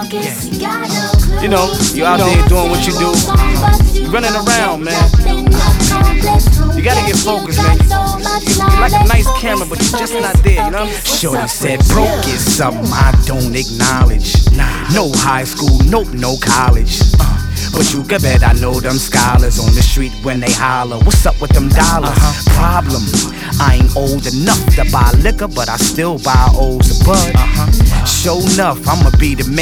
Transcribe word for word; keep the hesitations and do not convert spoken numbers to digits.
You know, you out there doing what you do, running around, man. You gotta get focused, man. You're like a nice camera, but you're just not there, you know? Shorty said broke is something I don't acknowledge. No high school, nope, no college. uh, But you can bet I know them scholars on the street when they holler, what's up with them dollars? Uh-huh. Problem, I ain't old enough to buy liquor, but I still buy O's of bud. uh-huh. Sure enough, I'ma be the man